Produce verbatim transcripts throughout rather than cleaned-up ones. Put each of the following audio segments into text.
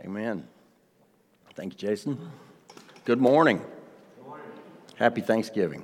Amen. Thank you, Jason. Good morning. Good morning. Happy Thanksgiving.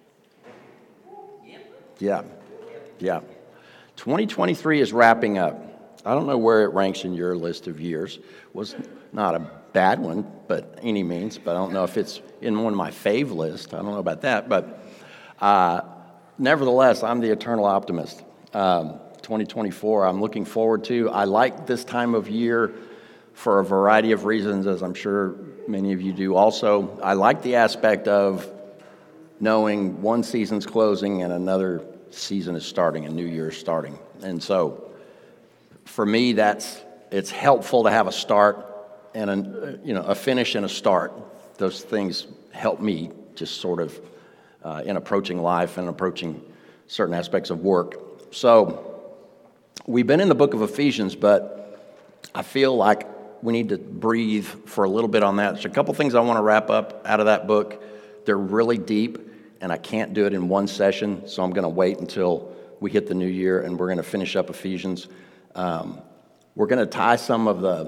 Yeah, yeah. twenty twenty-three is wrapping up. I don't know where it ranks in your list of years. It was not a bad one, but any means. But I don't know if it's in one of my fave lists. I don't know about that. But uh, nevertheless, I'm the eternal optimist. Um, twenty twenty-four, I'm looking forward to. I like this time of year for a variety of reasons, as I'm sure many of you do also. I like the aspect of knowing one season's closing and another season is starting, a new year is starting. And so for me, that's it's helpful to have a start and a, you know, a finish and a start. Those things help me just sort of uh, in approaching life and approaching certain aspects of work. So we've been in the book of Ephesians, but I feel like we need to breathe for a little bit on that. There's a couple things I want to wrap up out of that book. They're really deep, and I can't do it in one session, so I'm going to wait until we hit the new year, and we're going to finish up Ephesians. Um, we're going to tie some of the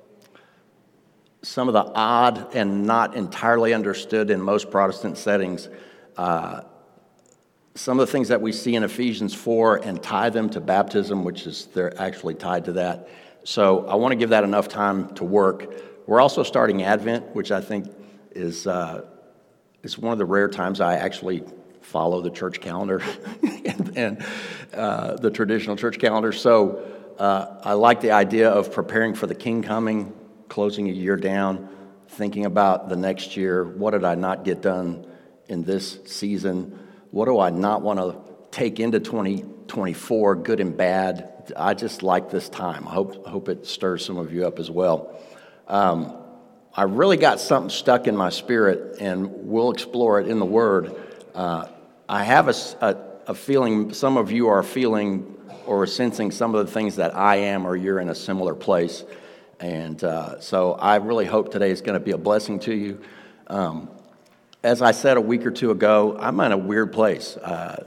some of the odd and not entirely understood in most Protestant settings, uh, some of the things that we see in Ephesians four, and tie them to baptism, which is they're actually tied to that. So I want to give that enough time to work. We're also starting Advent, which I think is uh, is one of the rare times I actually follow the church calendar and, and uh, the traditional church calendar. So uh, I like the idea of preparing for the King coming, closing a year down, thinking about the next year. What did I not get done in this season? What do I not want to take into twenty twenty-four, good and bad? I just like this time. I hope hope it stirs some of you up as well. Um, I really got something stuck in my spirit, and we'll explore it in the Word. Uh, I have a, a, a feeling some of you are feeling or sensing some of the things that I am, or you're in a similar place. And uh, so I really hope today is going to be a blessing to you. Um, as I said a week or two ago, I'm in a weird place. Uh,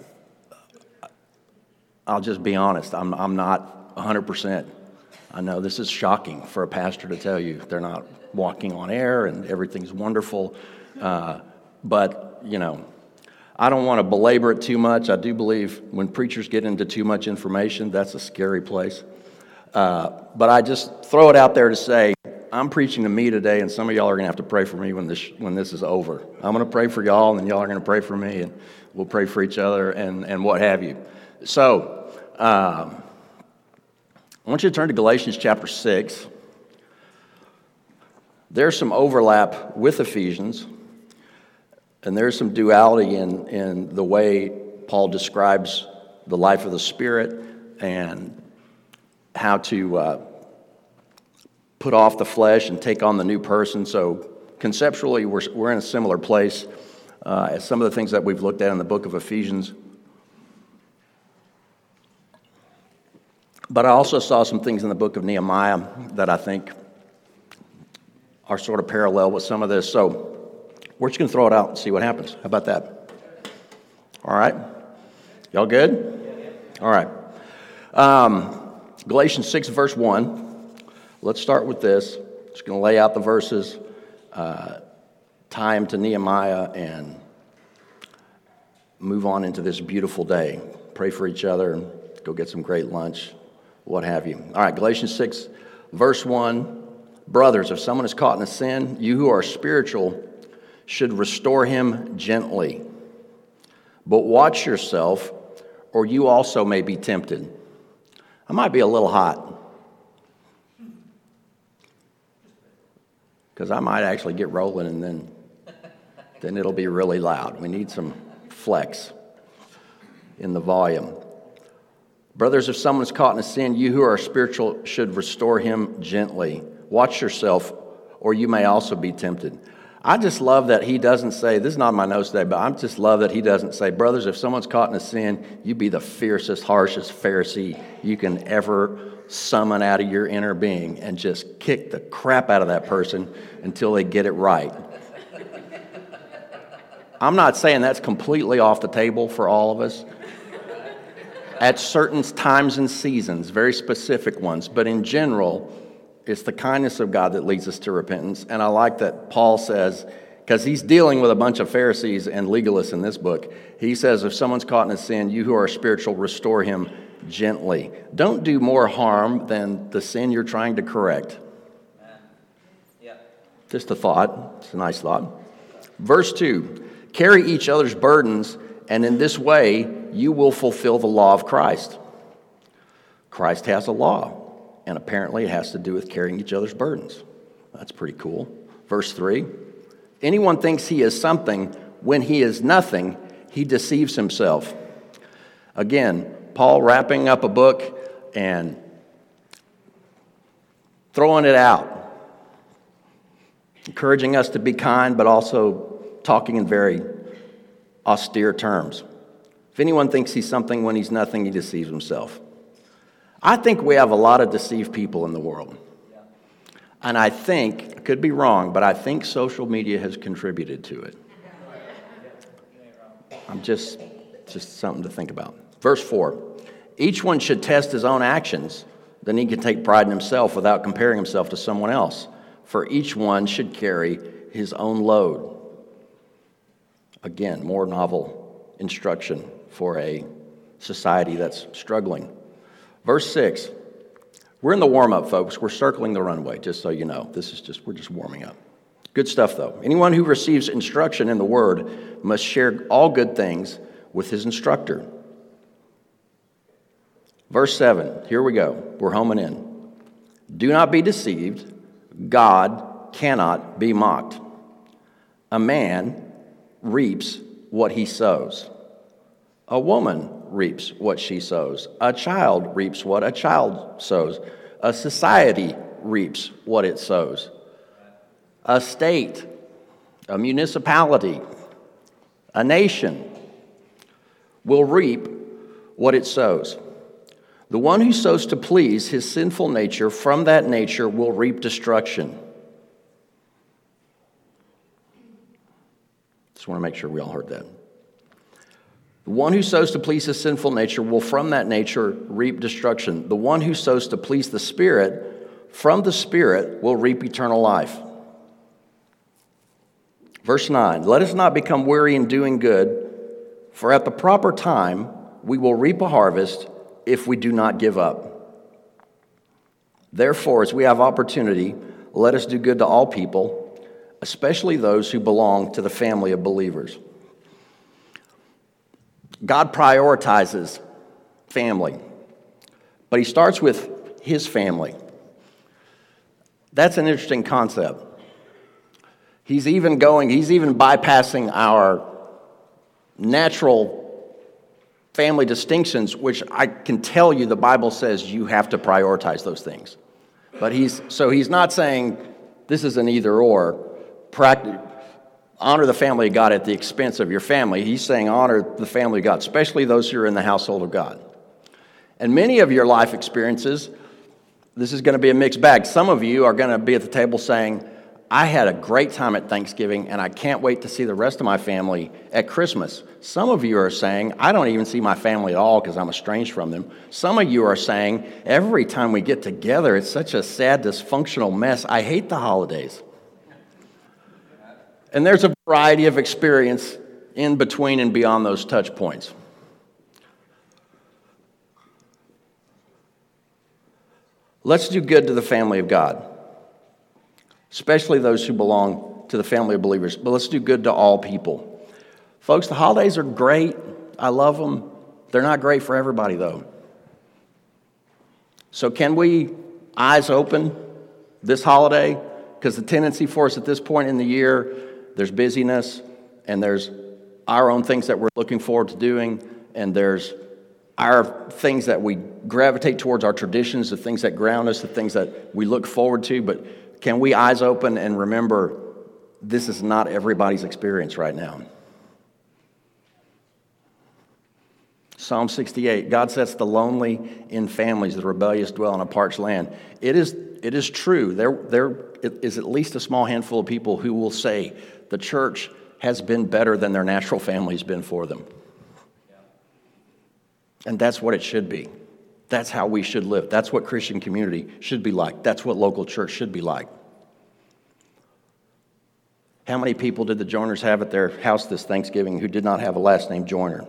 I'll just be honest. I'm I'm not one hundred percent. I know this is shocking for a pastor to tell you. They're not walking on air and everything's wonderful. Uh, but, you know, I don't want to belabor it too much. I do believe when preachers get into too much information, that's a scary place. Uh, but I just throw it out there to say, I'm preaching to me today, and some of y'all are going to have to pray for me when this when this is over. I'm going to pray for y'all, and then y'all are going to pray for me, and we'll pray for each other and, and what have you. So, um, I want you to turn to Galatians chapter six. There's some overlap with Ephesians, and there's some duality in, in the way Paul describes the life of the Spirit and how to uh, put off the flesh and take on the new person. So conceptually, we're, we're in a similar place uh, as some of the things that we've looked at in the book of Ephesians. But I also saw some things in the book of Nehemiah that I think are sort of parallel with some of this. So we're just going to throw it out and see what happens. How about that? All right? Y'all good? All right. Um, Galatians six, verse one. Let's start with this. Just going to lay out the verses, uh, tie them to Nehemiah, and move on into this beautiful day. Pray for each other and go get some great lunch. What have you. All right, Galatians six, verse one. Brothers, if someone is caught in a sin, you who are spiritual should restore him gently. But watch yourself, or you also may be tempted. I might be a little hot, because I might actually get rolling, and then, then it'll be really loud. We need some flex in the volume. Brothers, if someone is caught in a sin, you who are spiritual should restore him gently. Watch yourself, or you may also be tempted. I just love that he doesn't say, this is not my notes today, but I just love that he doesn't say, brothers, if someone's caught in a sin, you be the fiercest, harshest Pharisee you can ever summon out of your inner being and just kick the crap out of that person until they get it right. I'm not saying that's completely off the table for all of us. At certain times and seasons, very specific ones, but in general, It's the kindness of God that leads us to repentance. And I like that Paul says, because he's dealing with a bunch of Pharisees and legalists in this book, he says, if someone's caught in a sin, you who are spiritual, restore him gently. Don't do more harm than the sin you're trying to correct. Yeah. Just a thought. It's a nice thought. Verse two, carry each other's burdens, and in this way you will fulfill the law of Christ. Christ has a law, and apparently it has to do with carrying each other's burdens. That's pretty cool. Verse three, anyone thinks he is something when he is nothing, he deceives himself. Again, Paul wrapping up a book and throwing it out, encouraging us to be kind, but also talking in very austere terms. If anyone thinks he's something when he's nothing, he deceives himself. I think we have a lot of deceived people in the world. And I think, I could be wrong, but I think social media has contributed to it. I'm just, just something to think about. Verse four, each one should test his own actions, then he can take pride in himself without comparing himself to someone else. For each one should carry his own load. Again, more novel instruction for a society that's struggling. Verse six, we're in the warm-up, folks. We're circling the runway, just so you know. This is just, we're just warming up. Good stuff, though. Anyone who receives instruction in the Word must share all good things with his instructor. Verse seven, here we go. We're homing in. Do not be deceived. God cannot be mocked. A man reaps what he sows. A woman reaps what she sows. A child reaps what a child sows. A society reaps what it sows. A state, a municipality, a nation will reap what it sows. The one who sows to please his sinful nature from that nature will reap destruction. Just want to make sure we all heard that. The one who sows to please his sinful nature will from that nature reap destruction. The one who sows to please the Spirit from the Spirit will reap eternal life. Verse nine, let us not become weary in doing good, for at the proper time we will reap a harvest if we do not give up. Therefore, as we have opportunity, let us do good to all people, especially those who belong to the family of believers. God prioritizes family, but he starts with his family. That's an interesting concept. He's even going, he's even bypassing our natural family distinctions, which I can tell you the Bible says you have to prioritize those things. But he's, so he's not saying this is an either or. Practice. Honor the family of God at the expense of your family. He's saying honor the family of God, especially those who are in the household of God. And many of your life experiences, this is going to be a mixed bag. Some of you are going to be at the table saying, I had a great time at Thanksgiving, and I can't wait to see the rest of my family at Christmas. Some of you are saying, I don't even see my family at all because I'm estranged from them. Some of you are saying, every time we get together, it's such a sad, dysfunctional mess. I hate the holidays. And there's a variety of experience in between and beyond those touch points. Let's do good to the family of God, especially those who belong to the family of believers. But let's do good to all people. Folks, the holidays are great. I love them. They're not great for everybody, though. So can we eyes open this holiday? Because the tendency for us at this point in the year, there's busyness, and there's our own things that we're looking forward to doing, and there's our things that we gravitate towards, our traditions, the things that ground us, the things that we look forward to. But can we eyes open and remember this is not everybody's experience right now? Psalm sixty-eight, God sets the lonely in families, the rebellious dwell in a parched land. It is, it is true. There, there is at least a small handful of people who will say the church has been better than their natural family's been for them. And that's what it should be. That's how we should live. That's what Christian community should be like. That's what local church should be like. How many people did the Joiners have at their house this Thanksgiving who did not have a last name Joiner?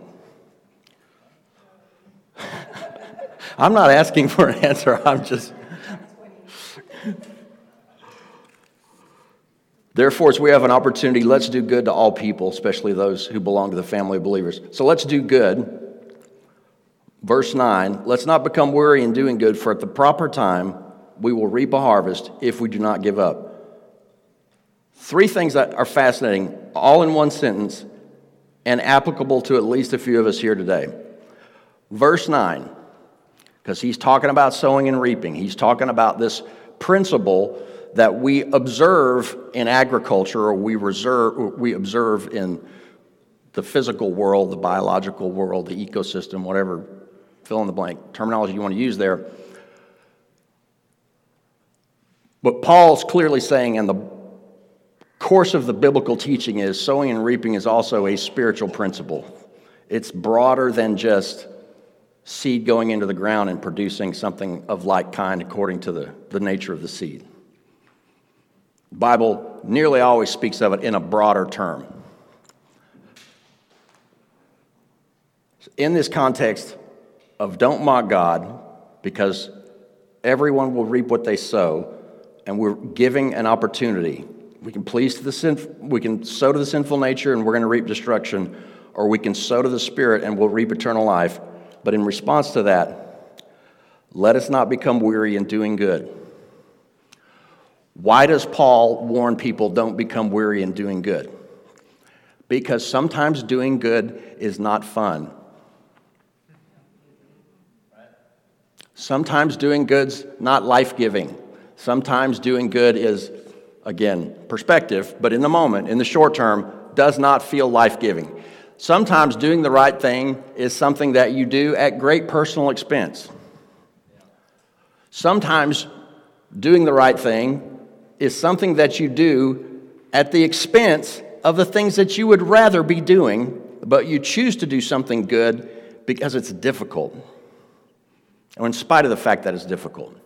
I'm not asking for an answer. I'm just... Therefore, as we have an opportunity, let's do good to all people, especially those who belong to the family of believers. So let's do good. Verse nine, let's not become weary in doing good, for at the proper time we will reap a harvest if we do not give up. Three things that are fascinating, all in one sentence, and applicable to at least a few of us here today. Verse nine, because he's talking about sowing and reaping. He's talking about this principle that we observe in agriculture, or we reserve, we observe in the physical world, the biological world, the ecosystem, whatever, fill in the blank terminology you want to use there. But Paul's clearly saying, and the course of the biblical teaching is, sowing and reaping is also a spiritual principle. It's broader than just seed going into the ground and producing something of like kind according to the, the nature of the seed. The Bible nearly always speaks of it in a broader term. In this context of don't mock God, because everyone will reap what they sow, and we're giving an opportunity. We can please to the sin, we can sow to the sinful nature and we're going to reap destruction, or we can sow to the Spirit and we'll reap eternal life. But in response to that, let us not become weary in doing good. Why does Paul warn people don't become weary in doing good? Because sometimes doing good is not fun. Sometimes doing good's not life-giving. Sometimes doing good is, again, perspective, but in the moment, in the short term, does not feel life-giving. Sometimes doing the right thing is something that you do at great personal expense. Sometimes doing the right thing is something that you do at the expense of the things that you would rather be doing, but you choose to do something good because it's difficult, or in spite of the fact that it's difficult.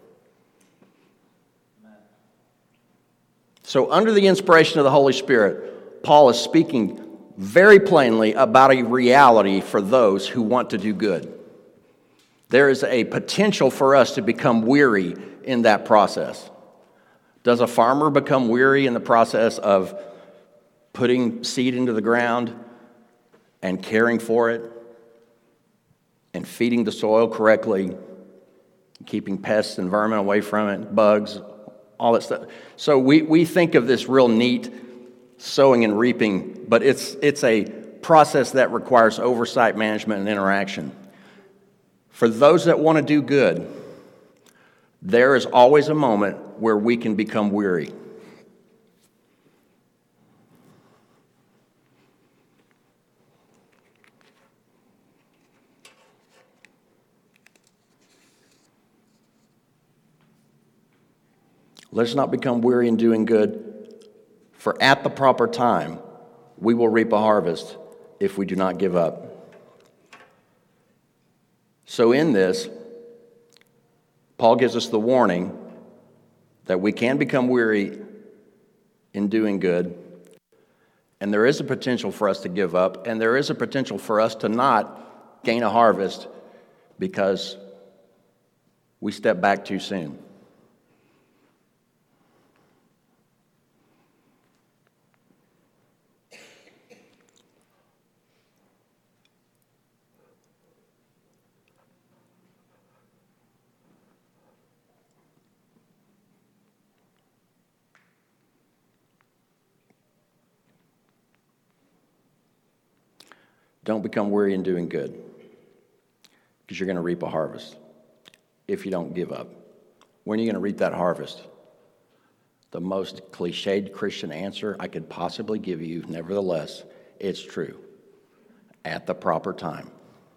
So under the inspiration of the Holy Spirit, Paul is speaking very plainly about a reality for those who want to do good. There is a potential for us to become weary in that process. Does a farmer become weary in the process of putting seed into the ground and caring for it and feeding the soil correctly, keeping pests and vermin away from it, bugs, all that stuff? So we, we think of this real neat sowing and reaping, but it's it's a process that requires oversight, management, and interaction. For those that want to do good, there is always a moment where we can become weary. Let's not become weary in doing good, for at the proper time we will reap a harvest if we do not give up. So in this, Paul gives us the warning that we can become weary in doing good, and there is a potential for us to give up, and there is a potential for us to not gain a harvest because we step back too soon. Don't become weary in doing good, because you're going to reap a harvest if you don't give up. When are you going to reap that harvest? The most cliched Christian answer I could possibly give you, nevertheless, it's true. At the proper time.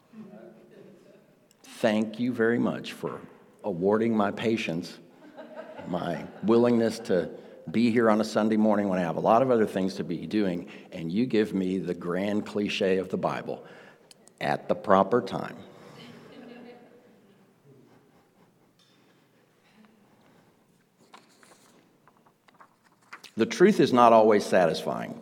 Thank you very much for awarding my patience, my willingness to be here on a Sunday morning when I have a lot of other things to be doing, and you give me the grand cliche of the Bible, at the proper time. The truth is not always satisfying.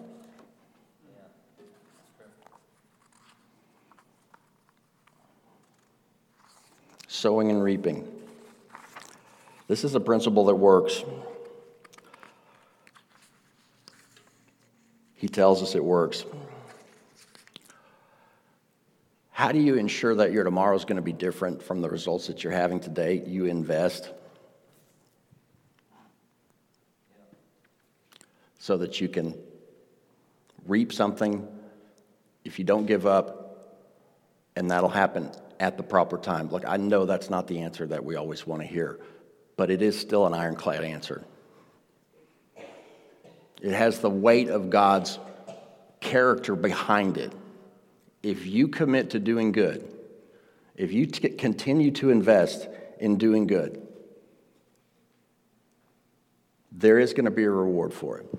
Sowing and reaping. This is a principle that works. He tells us it works. How do you ensure that your tomorrow is going to be different from the results that you're having today? You invest so that you can reap something if you don't give up, and that'll happen at the proper time. Look, I know that's not the answer that we always want to hear, but it is still an ironclad answer. It has the weight of God's character behind it. If you commit to doing good, if you t- continue to invest in doing good, there is going to be a reward for it.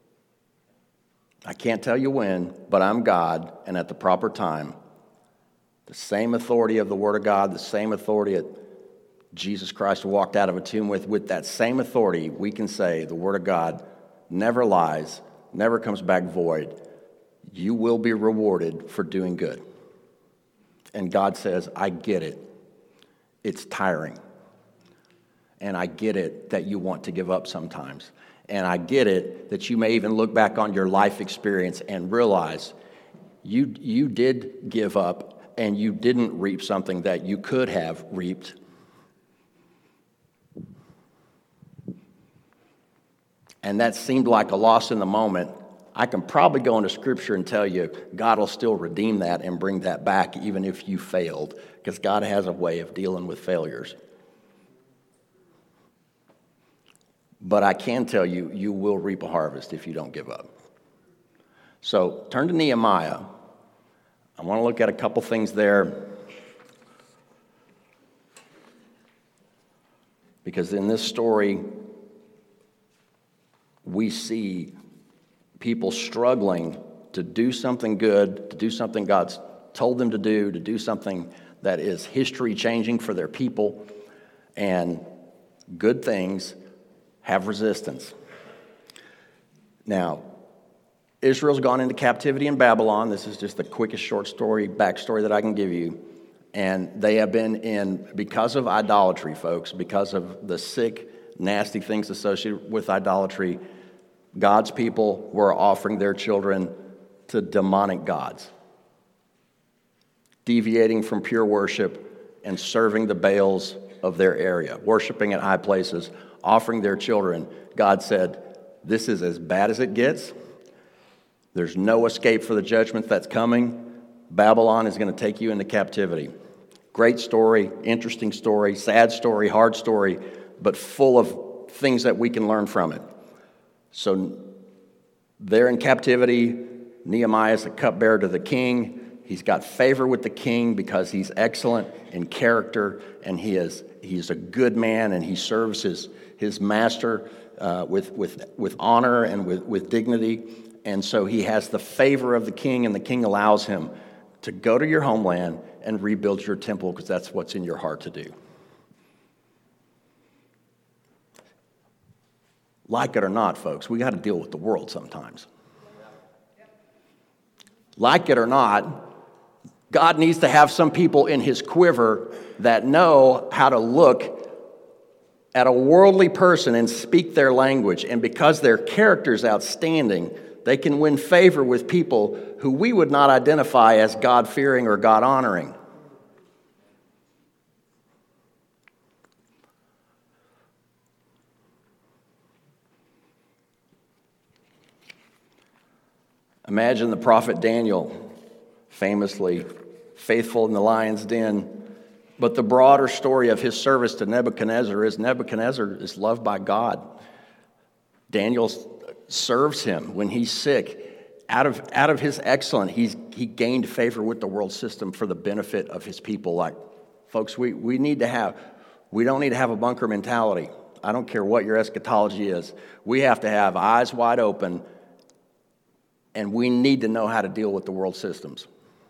I can't tell you when, but I'm God, and at the proper time, the same authority of the Word of God, the same authority that Jesus Christ walked out of a tomb with, with that same authority, we can say the Word of God never lies, never comes back void. You will be rewarded for doing good. And God says, I get it. It's tiring. And I get it that you want to give up sometimes. And I get it that you may even look back on your life experience and realize you, you did give up and you didn't reap something that you could have reaped. And that seemed like a loss in the moment. I can probably go into Scripture and tell you God will still redeem that and bring that back even if you failed, because God has a way of dealing with failures. But I can tell you, you will reap a harvest if you don't give up. So turn to Nehemiah. I want to look at a couple things there, because in this story, we see people struggling to do something good, to do something God's told them to do, to do something that is history-changing for their people, and good things have resistance. Now, Israel's gone into captivity in Babylon. This is just the quickest short story, backstory that I can give you. And they have been in, because of idolatry, folks, because of the sick, nasty things associated with idolatry, God's people were offering their children to demonic gods, deviating from pure worship and serving the Baals of their area, worshiping at high places, offering their children. God said, this is as bad as it gets. There's no escape for the judgment that's coming. Babylon is going to take you into captivity. Great story, interesting story, sad story, hard story, but full of things that we can learn from it. So they're in captivity. Nehemiah is the cupbearer to the king. He's got favor with the king because he's excellent in character, and he is he's a good man, and he serves his his master uh, with with with honor and with, with dignity. And so he has the favor of the king, and the king allows him to go to your homeland and rebuild your temple because that's what's in your heart to do. Like it or not, folks, we got to deal with the world sometimes. Like it or not, God needs to have some people in his quiver that know how to look at a worldly person and speak their language. And because their character is outstanding, they can win favor with people who we would not identify as God-fearing or God-honoring. Imagine the prophet Daniel, famously faithful in the lion's den. But the broader story of his service to Nebuchadnezzar is Nebuchadnezzar is loved by God. Daniel serves him when he's sick. Out of, out of his excellence, he's, he gained favor with the world system for the benefit of his people. Like, folks, we, we need to have, we don't need to have a bunker mentality. I don't care what your eschatology is. We have to have eyes wide open, and we need to know how to deal with the world systems.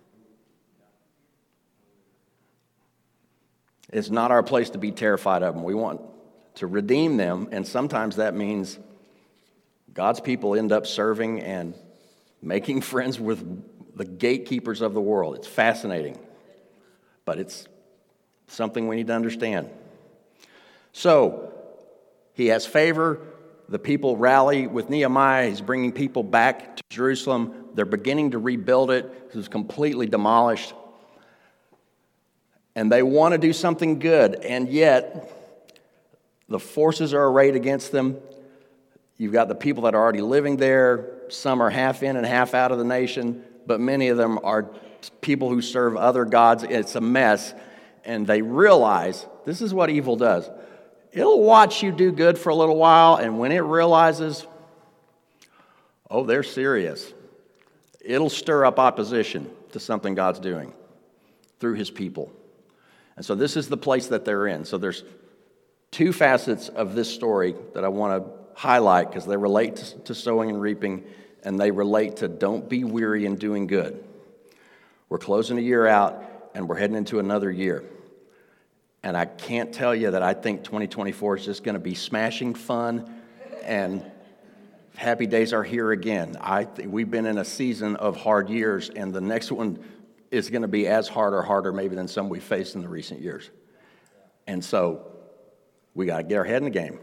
It's not our place to be terrified of them. We want to redeem them, and sometimes that means God's people end up serving and making friends with the gatekeepers of the world. It's fascinating, but it's something we need to understand. So, he has favor. The people rally with Nehemiah. He's bringing people back to Jerusalem. They're beginning to rebuild it. It was completely demolished. And they want to do something good, and yet the forces are arrayed against them. You've got the people that are already living there. Some are half in and half out of the nation, but many of them are people who serve other gods. It's a mess, and they realize this is what evil does. It'll watch you do good for a little while, and when it realizes, oh, they're serious, it'll stir up opposition to something God's doing through his people. And so this is the place that they're in. So there's two facets of this story that I want to highlight because they relate to, to sowing and reaping, and they relate to don't be weary in doing good. We're closing a year out, and we're heading into another year. And I can't tell you that I think twenty twenty-four is just going to be smashing fun, and happy days are here again. I th- we've been in a season of hard years, and the next one is going to be as hard or harder maybe than some we've faced in the recent years. And so we got to get our head in the game.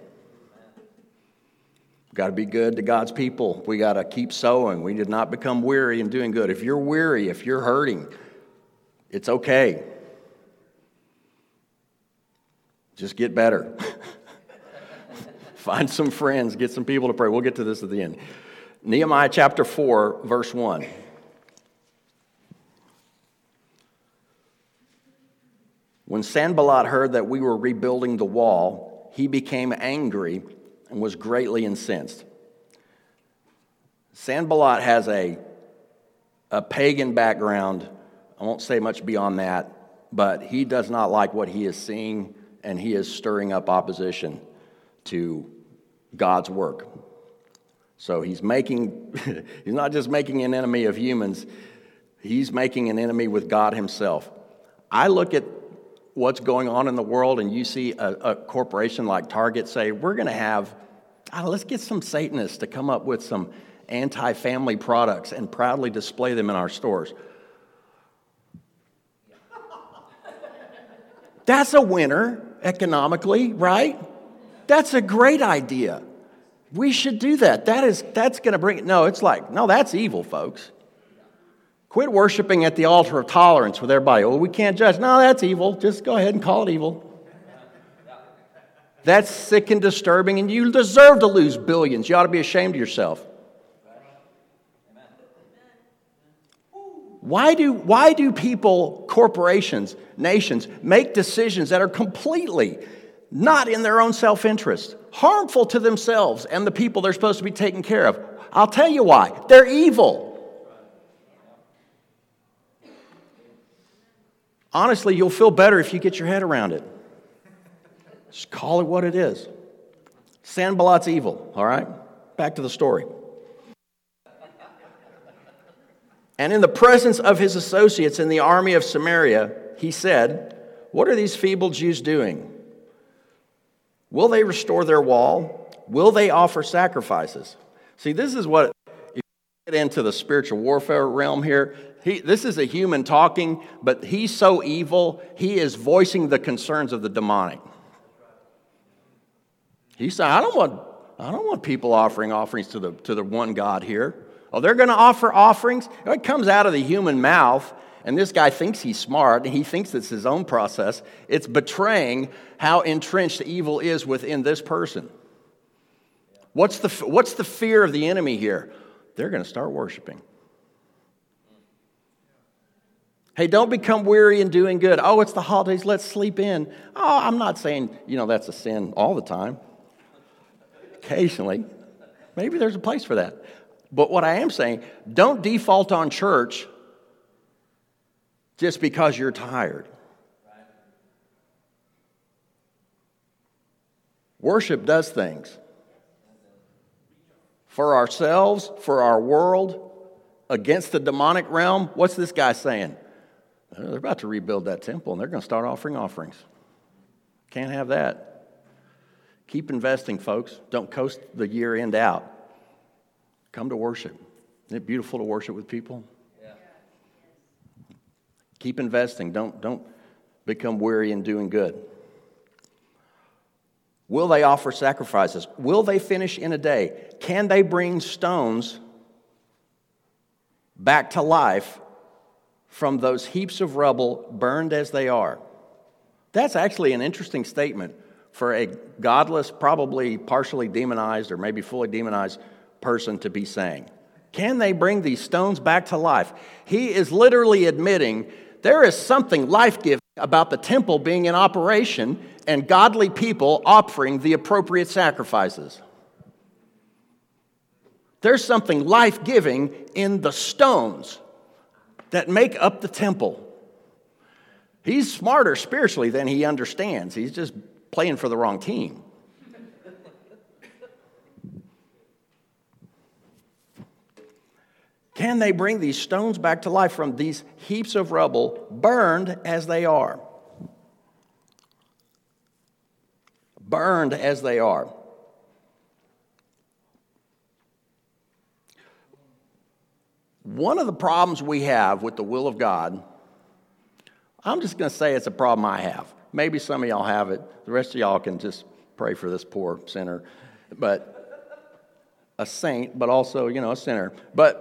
We've got to be good to God's people. We got to keep sowing. We did not become weary in doing good. If you're weary, if you're hurting, it's okay. Just get better. Find some friends, get some people to pray. We'll get to this at the end. Nehemiah chapter four, verse one. When Sanballat heard that we were rebuilding the wall, he became angry and was greatly incensed. Sanballat has a, a pagan background. I won't say much beyond that, but he does not like what he is seeing, and he is stirring up opposition to God's work. So he's making, he's not just making an enemy of humans, he's making an enemy with God himself. I look at what's going on in the world, and you see a, a corporation like Target say, we're going to have, oh, let's get some Satanists to come up with some anti-family products and proudly display them in our stores. That's a winner economically, right? That's a great idea. We should do that. That is, that's going to bring it. No, it's like, no, that's evil, folks. Quit worshiping at the altar of tolerance with everybody. Oh, we can't judge. No, that's evil. Just go ahead and call it evil. That's sick and disturbing, and you deserve to lose billions. You ought to be ashamed of yourself. Why do, why do people, corporations, nations, make decisions that are completely not in their own self-interest, harmful to themselves and the people they're supposed to be taking care of? I'll tell you why. They're evil. Honestly, you'll feel better if you get your head around it. Just call it what it is. Sanballat's evil, all right? Back to the story. And in the presence of his associates in the army of Samaria, he said, what are these feeble Jews doing? Will they restore their wall? Will they offer sacrifices? See, this is what, if you get into the spiritual warfare realm here, he, this is a human talking, but he's so evil, he is voicing the concerns of the demonic. He said, I don't want, I don't want people offering offerings to the, to the one God here. Oh, they're going to offer offerings? It comes out of the human mouth, and this guy thinks he's smart, and he thinks it's his own process. It's betraying how entrenched evil is within this person. What's the, what's the fear of the enemy here? They're going to start worshiping. Hey, don't become weary in doing good. Oh, it's the holidays, let's sleep in. Oh, I'm not saying, you know, that's a sin all the time. Occasionally. Maybe there's a place for that. But what I am saying, don't default on church just because you're tired. Worship does things. For ourselves, for our world, against the demonic realm, what's this guy saying? They're about to rebuild that temple, and they're going to start offering offerings. Can't have that. Keep investing, folks. Don't coast the year end out. Come to worship. Isn't it beautiful to worship with people? Yeah. Keep investing. Don't, don't become weary in doing good. Will they offer sacrifices? Will they finish in a day? Can they bring stones back to life from those heaps of rubble burned as they are? That's actually an interesting statement for a godless, probably partially demonized or maybe fully demonized person to be saying. Can they bring these stones back to life? He is literally admitting there is something life-giving about the temple being in operation and godly people offering the appropriate sacrifices. There's something life-giving in the stones that make up the temple. He's smarter spiritually than he understands. He's just playing for the wrong team. Can they bring these stones back to life from these heaps of rubble, burned as they are? Burned as they are. One of the problems we have with the will of God, I'm just going to say it's a problem I have. Maybe some of y'all have it. The rest of y'all can just pray for this poor sinner. But a saint, but also, you know, a sinner. But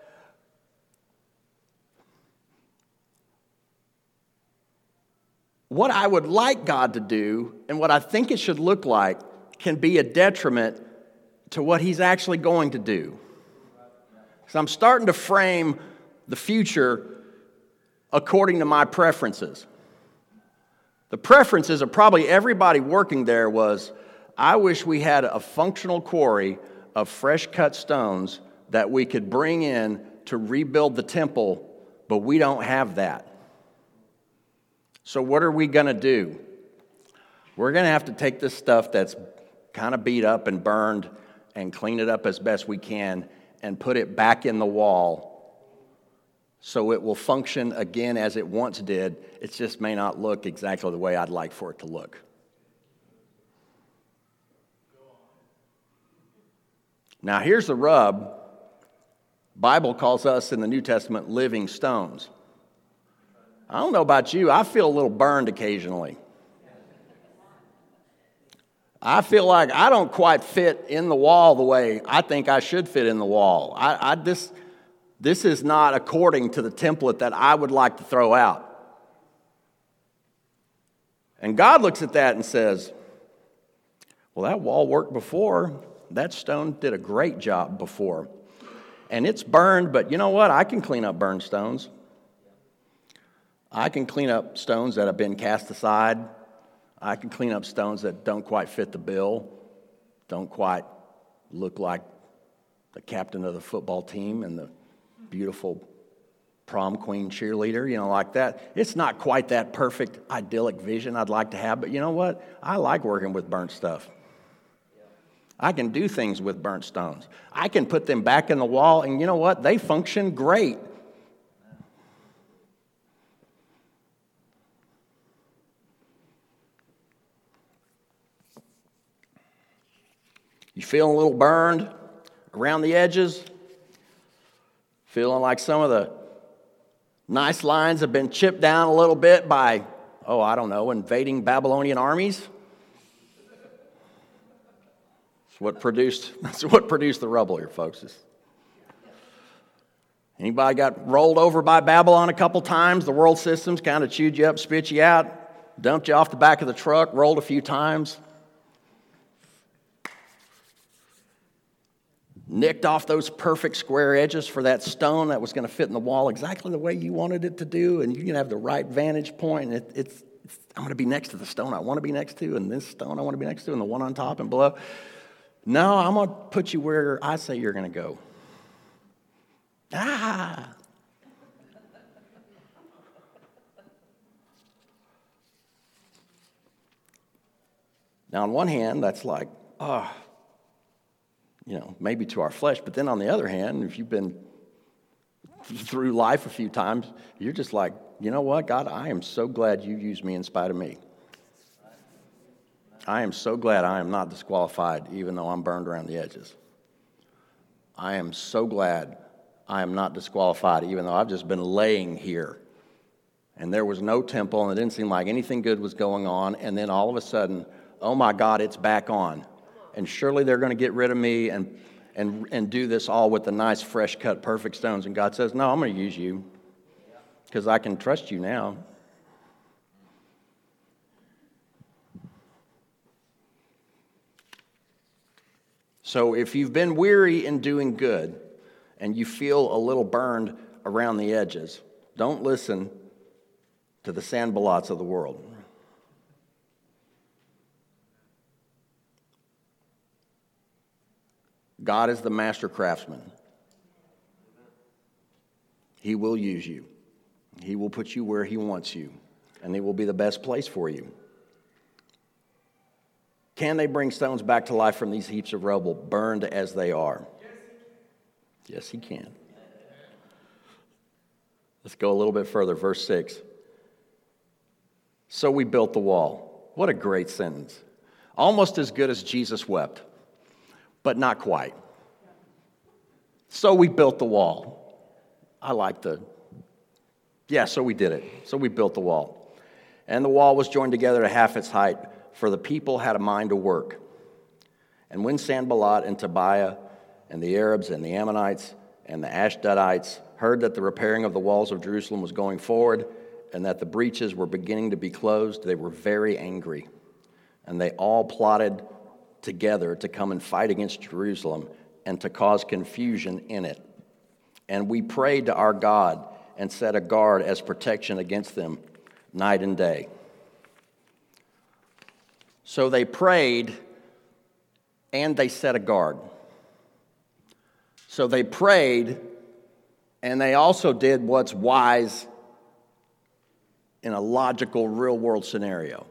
what I would like God to do and what I think it should look like can be a detriment to what he's actually going to do. So I'm starting to frame the future according to my preferences. The preferences of probably everybody working there was, I wish we had a functional quarry of fresh cut stones that we could bring in to rebuild the temple, but we don't have that. So what are we going to do? We're going to have to take this stuff that's kind of beat up and burned and clean it up as best we can and put it back in the wall so it will function again as it once did. It just may not look exactly the way I'd like for it to look. Now here's the rub. Bible calls us in the New Testament living stones. I don't know about you, I feel a little burned occasionally. I feel like I don't quite fit in the wall the way I think I should fit in the wall. I, I this, this is not according to the template that I would like to throw out. And God looks at that and says, well, that wall worked before. That stone did a great job before. And it's burned, but you know what? I can clean up burned stones. I can clean up stones that have been cast aside. I can clean up stones that don't quite fit the bill, don't quite look like the captain of the football team and the beautiful prom queen cheerleader, you know, like that. It's not quite that perfect, idyllic vision I'd like to have, but you know what? I like working with burnt stuff. I can do things with burnt stones. I can put them back in the wall, and you know what? They function great. You feeling a little burned around the edges? Feeling like some of the nice lines have been chipped down a little bit by, oh, I don't know, invading Babylonian armies? That's what produced, that's what produced the rubble here, folks. Anybody got rolled over by Babylon a couple times? The world systems kind of chewed you up, spit you out, dumped you off the back of the truck, rolled a few times. Nicked off those perfect square edges for that stone that was going to fit in the wall exactly the way you wanted it to do, and you can have the right vantage point. And it, it's, it's, I'm going to be next to the stone I want to be next to, and this stone I want to be next to, and the one on top and below. No, I'm going to put you where I say you're going to go. Ah! Now, on one hand, that's like, oh, you know, maybe to our flesh. But then on the other hand, if you've been through life a few times, you're just like, you know what, God, I am so glad you used me in spite of me. I am so glad I am not disqualified, even though I'm burned around the edges. I am so glad I am not disqualified, even though I've just been laying here. And there was no temple, and it didn't seem like anything good was going on. And then all of a sudden, oh my God, it's back on. And surely they're going to get rid of me and, and, and do this all with the nice, fresh-cut, perfect stones. And God says, no, I'm going to use you because I can trust you now. So if you've been weary in doing good and you feel a little burned around the edges, don't listen to the Sanballats of the world. God is the master craftsman. He will use you. He will put you where he wants you, and it will be the best place for you. Can they bring stones back to life from these heaps of rubble, burned as they are? Yes, he can. Let's go a little bit further. Verse six. So we built the wall. What a great sentence. Almost as good as Jesus wept, but not quite. So we built the wall. I like the, yeah, so we did it. So we built the wall. And the wall was joined together to half its height, for the people had a mind to work. And when Sanballat and Tobiah and the Arabs and the Ammonites and the Ashdodites heard that the repairing of the walls of Jerusalem was going forward and that the breaches were beginning to be closed, they were very angry. And they all plotted together to come and fight against Jerusalem and to cause confusion in it. And we prayed to our God and set a guard as protection against them night and day. So they prayed and they set a guard. So they prayed and they also did what's wise in a logical, real-world scenario.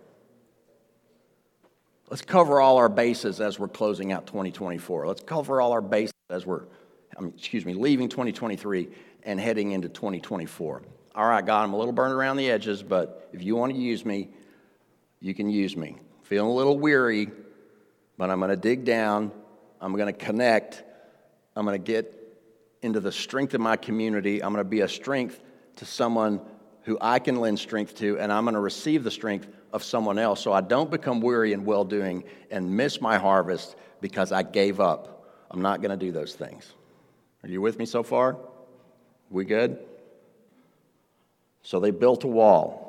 Let's cover all our bases as we're closing out twenty twenty-four. Let's cover all our bases as we're, I mean, excuse me, leaving twenty twenty-three and heading into twenty twenty-four. All right, God, I'm a little burned around the edges, but if you want to use me, you can use me. Feeling a little weary, but I'm going to dig down. I'm going to connect. I'm going to get into the strength of my community. I'm going to be a strength to someone who I can lend strength to, and I'm going to receive the strength of someone else so I don't become weary in well-doing and miss my harvest because I gave up. I'm not going to do those things. Are you with me so far? We good? So they built a wall.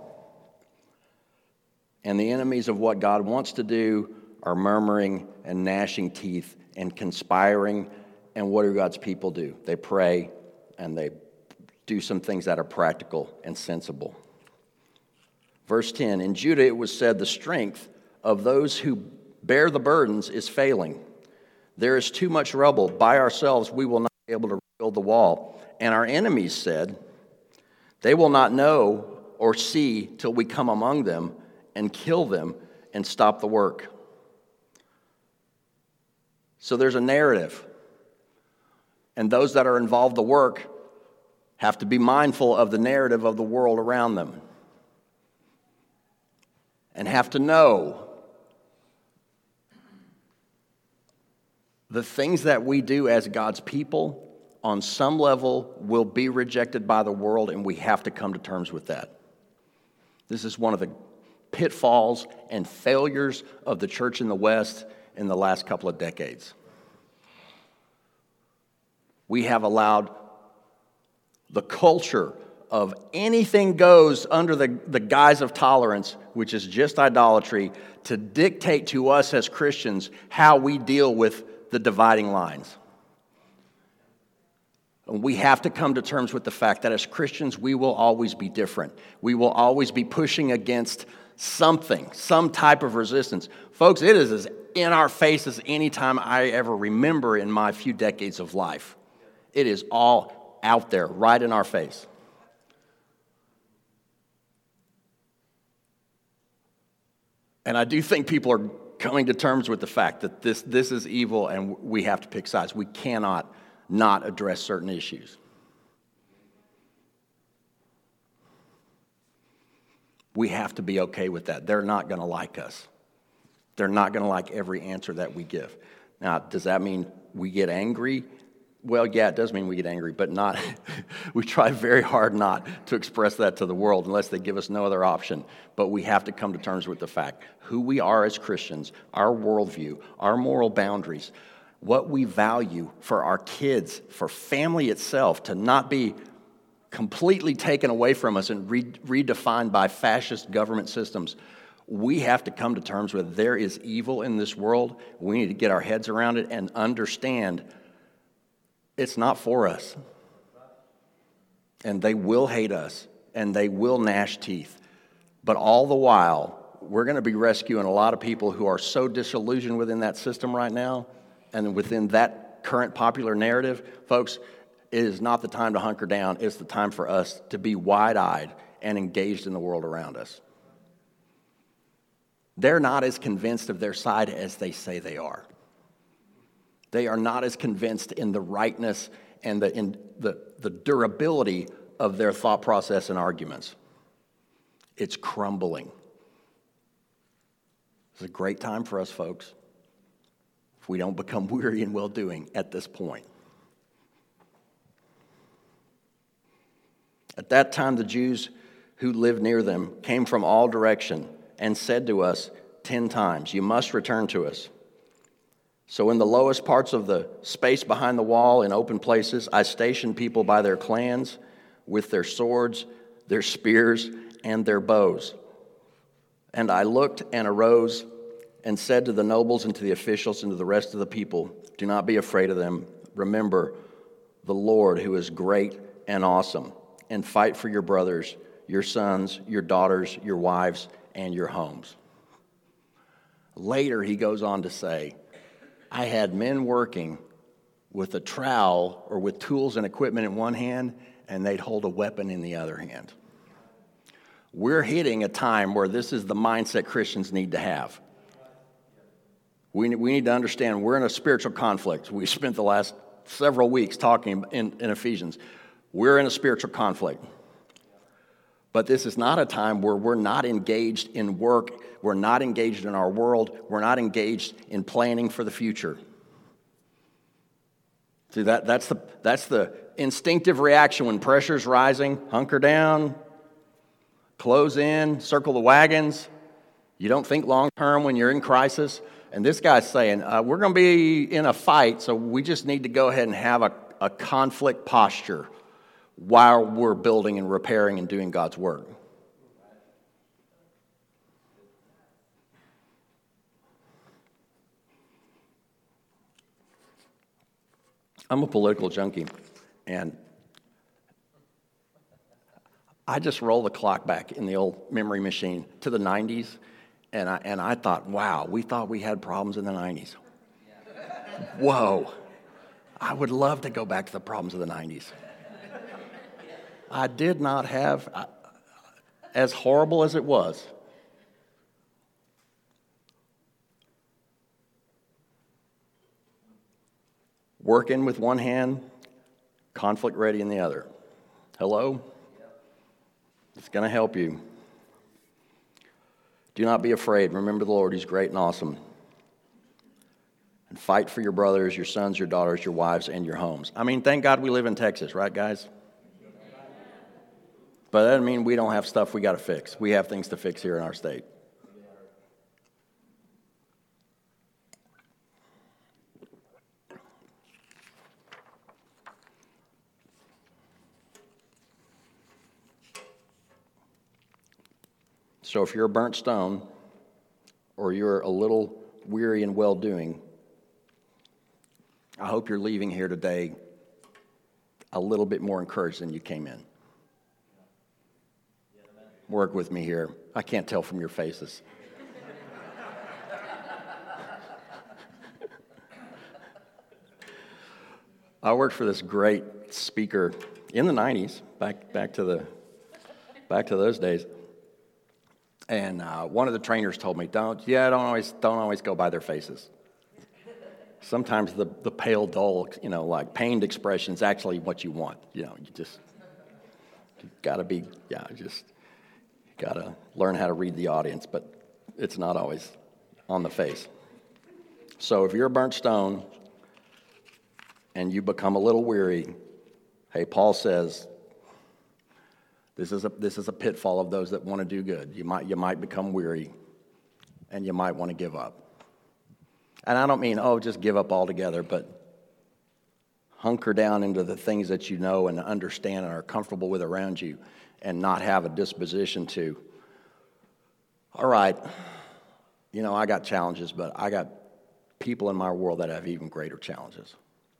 And the enemies of what God wants to do are murmuring and gnashing teeth and conspiring. And what do God's people do? They pray and they do some things that are practical and sensible. Verse ten, in Judah it was said, the strength of those who bear the burdens is failing. There is too much rubble. By ourselves we will not be able to rebuild the wall. And our enemies said, they will not know or see till we come among them and kill them and stop the work. So there's a narrative. And those that are involved in the work have to be mindful of the narrative of the world around them. And have to know the things that we do as God's people on some level will be rejected by the world, and we have to come to terms with that. This is one of the pitfalls and failures of the church in the West in the last couple of decades. We have allowed the culture of anything goes under the, the guise of tolerance, which is just idolatry, to dictate to us as Christians how we deal with the dividing lines. And we have to come to terms with the fact that as Christians, we will always be different. We will always be pushing against something, some type of resistance. Folks, it is as in our face as any time I ever remember in my few decades of life. It is all out there, right in our face. And I do think people are coming to terms with the fact that this, this is evil and we have to pick sides. We cannot not address certain issues. We have to be okay with that. They're not going to like us. They're not going to like every answer that we give. Now, does that mean we get angry Well, yeah, it does mean we get angry, but not, we try very hard not to express that to the world unless they give us no other option. But we have to come to terms with the fact who we are as Christians, our worldview, our moral boundaries, what we value for our kids, for family itself, to not be completely taken away from us and re- redefined by fascist government systems. We have to come to terms with there is evil in this world. We need to get our heads around it and understand it's not for us. And they will hate us, and they will gnash teeth. But all the while, we're going to be rescuing a lot of people who are so disillusioned within that system right now and within that current popular narrative. Folks, it is not the time to hunker down. It's the time for us to be wide-eyed and engaged in the world around us. They're not as convinced of their side as they say they are. They are not as convinced in the rightness and the, in the, the durability of their thought process and arguments. It's crumbling. It's a great time for us, folks, if we don't become weary in well-doing at this point. At that time, the Jews who lived near them came from all direction and said to us ten times, "You must return to us." So in the lowest parts of the space behind the wall, in open places, I stationed people by their clans with their swords, their spears, and their bows. And I looked and arose and said to the nobles and to the officials and to the rest of the people, "Do not be afraid of them. Remember the Lord who is great and awesome, and fight for your brothers, your sons, your daughters, your wives, and your homes." Later, he goes on to say, I had men working with a trowel or with tools and equipment in one hand, and they'd hold a weapon in the other hand. We're hitting a time where this is the mindset Christians need to have. We, we need to understand we're in a spiritual conflict. We spent the last several weeks talking in, in Ephesians. We're in a spiritual conflict. But this is not a time where we're not engaged in work, we're not engaged in our world, we're not engaged in planning for the future. See, that, that's the, that's the instinctive reaction when pressure's rising. Hunker down, close in, circle the wagons. You don't think long term when you're in crisis. And this guy's saying, uh, we're going to be in a fight, so we just need to go ahead and have a, a conflict posture while we're building and repairing and doing God's work. I'm a political junkie, and I just roll the clock back in the old memory machine to the nineties, and I, and I thought, wow, we thought we had problems in the nineties. Whoa. I would love to go back to the problems of the nineties. I did not have, uh, as horrible as it was, working with one hand, conflict ready in the other. Hello? It's going to help you. Do not be afraid. Remember the Lord. He's great and awesome. And fight for your brothers, your sons, your daughters, your wives, and your homes. I mean, thank God we live in Texas, right, guys? But that doesn't mean we don't have stuff we got to fix. We have things to fix here in our state. So if you're a burnt stone, or you're a little weary in well-doing, I hope you're leaving here today a little bit more encouraged than you came in. Work with me here. I can't tell from your faces. I worked for this great speaker in the nineties, back back to the back to those days. And uh, one of the trainers told me, "Don't, yeah, don't always, don't always go by their faces. Sometimes the the pale, dull, you know, like pained expression is actually what you want. You know, you just you gotta be, yeah, just you gotta learn how to read the audience, but it's not always on the face. So if you're a burnt stone and you become a little weary, hey, Paul says, this is a this is a pitfall of those that want to do good. You might you might become weary, and you might want to give up. And I don't mean, oh, just give up altogether, but hunker down into the things that you know and understand and are comfortable with around you, and not have a disposition to, all right, you know, I got challenges, but I got people in my world that have even greater challenges.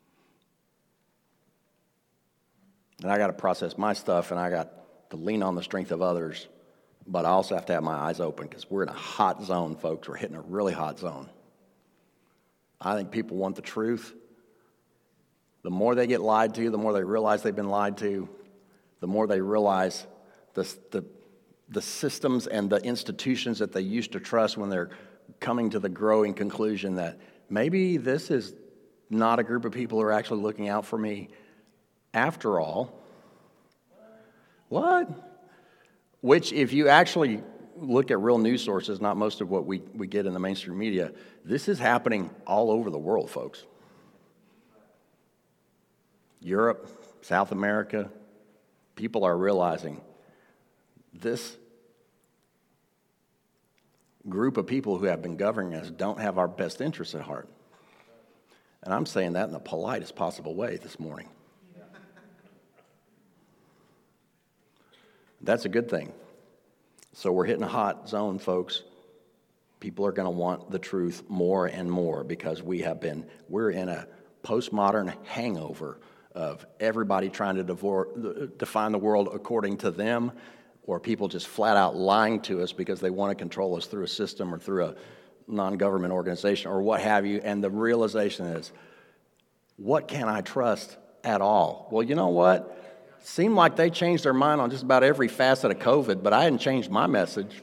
And I got to process my stuff, and I got to lean on the strength of others, but I also have to have my eyes open because we're in a hot zone, folks. We're hitting a really hot zone. I think people want the truth. The more they get lied to, the more they realize they've been lied to, the more they realize the, the, the systems and the institutions that they used to trust when they're coming to the growing conclusion that maybe this is not a group of people who are actually looking out for me after all. What? Which, if you actually look at real news sources, not most of what we, we get in the mainstream media, this is happening all over the world, folks. Europe, South America, people are realizing this group of people who have been governing us don't have our best interests at heart. And I'm saying that in the politest possible way this morning. That's a good thing. So we're hitting a hot zone, folks. People are going to want the truth more and more because we have been, we're in a postmodern hangover of everybody trying to devor- define the world according to them, or people just flat out lying to us because they want to control us through a system or through a non-government organization or what have you. And the realization is, what can I trust at all? Well, you know what? Seemed like they changed their mind on just about every facet of COVID, but I hadn't changed my message.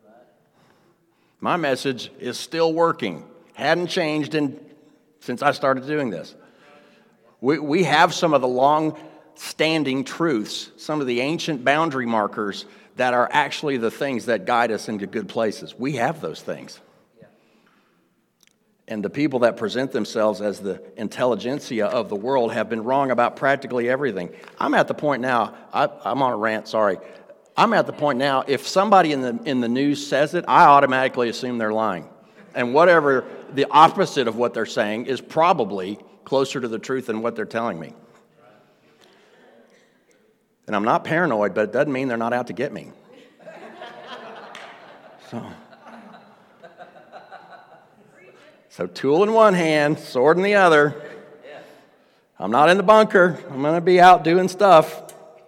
My message is still working. Hadn't changed in, since I started doing this. We, we have some of the long-standing truths, some of the ancient boundary markers that are actually the things that guide us into good places. We have those things. And the people that present themselves as the intelligentsia of the world have been wrong about practically everything. I'm at the point now, I, I'm on a rant, sorry. I'm at the point now, if somebody in the in the news says it, I automatically assume they're lying. And whatever the opposite of what they're saying is probably closer to the truth than what they're telling me. And I'm not paranoid, but it doesn't mean they're not out to get me. So... So tool in one hand, sword in the other. I'm not in the bunker. I'm going to be out doing stuff.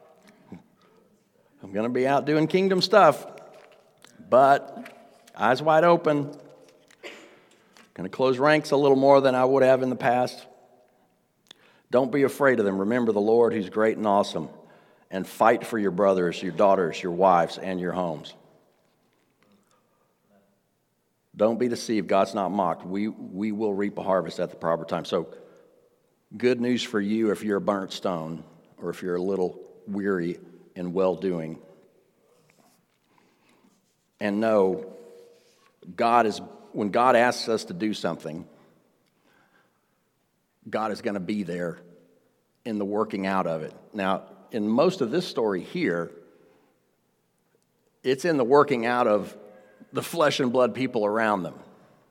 I'm going to be out doing kingdom stuff. But eyes wide open. Going to close ranks a little more than I would have in the past. Don't be afraid of them. Remember the Lord who's great and awesome. And fight for your brothers, your daughters, your wives, and your homes. Don't be deceived. God's not mocked. We we will reap a harvest at the proper time. So, good news for you if you're a burnt stone or if you're a little weary in well-doing. And know, God is when God asks us to do something, God is going to be there in the working out of it. Now, in most of this story here, it's in the working out of the flesh and blood people around them.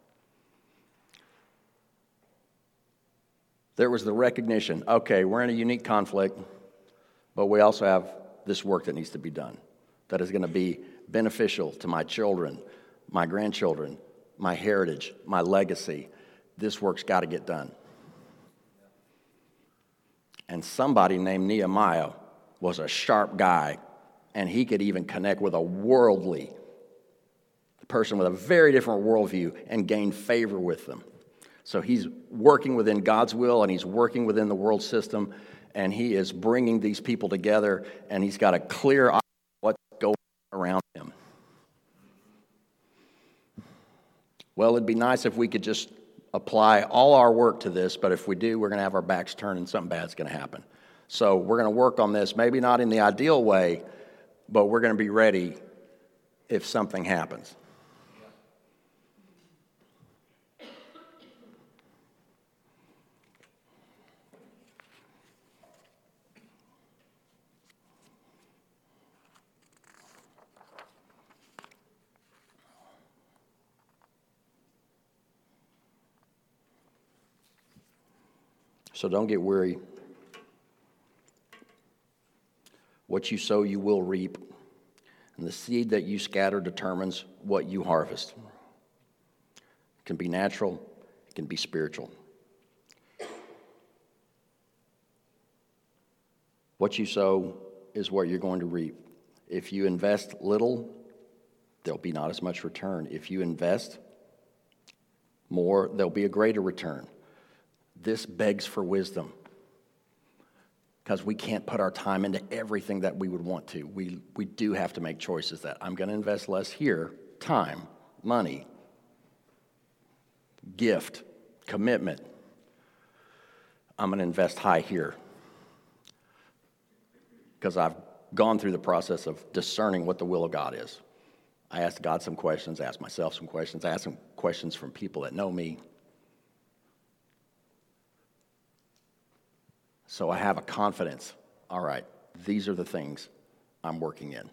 There was the recognition, okay, we're in a unique conflict, but we also have this work that needs to be done that is going to be beneficial to my children, my grandchildren, my heritage, my legacy. This work's got to get done. And somebody named Nehemiah was a sharp guy, and he could even connect with a worldly person with a very different worldview and gain favor with them. So he's working within God's will, and he's working within the world system, and he is bringing these people together, and he's got a clear eye of what's going on around him. Well, it'd be nice if we could just apply all our work to this, but if we do, we're going to have our backs turned and something bad's going to happen. So we're going to work on this, maybe not in the ideal way, but we're going to be ready if something happens. So don't get weary. What you sow, you will reap. And the seed that you scatter determines what you harvest. It can be natural, it can be spiritual. What you sow is what you're going to reap. If you invest little, there'll be not as much return. If you invest more, there'll be a greater return. This begs for wisdom, because we can't put our time into everything that we would want to. We, we do have to make choices that I'm going to invest less here, time, money, gift, commitment. I'm going to invest high here, because I've gone through the process of discerning what the will of God is. I asked God some questions, asked myself some questions, I asked some questions from people that know me. So I have a confidence. All right, these are the things I'm working in.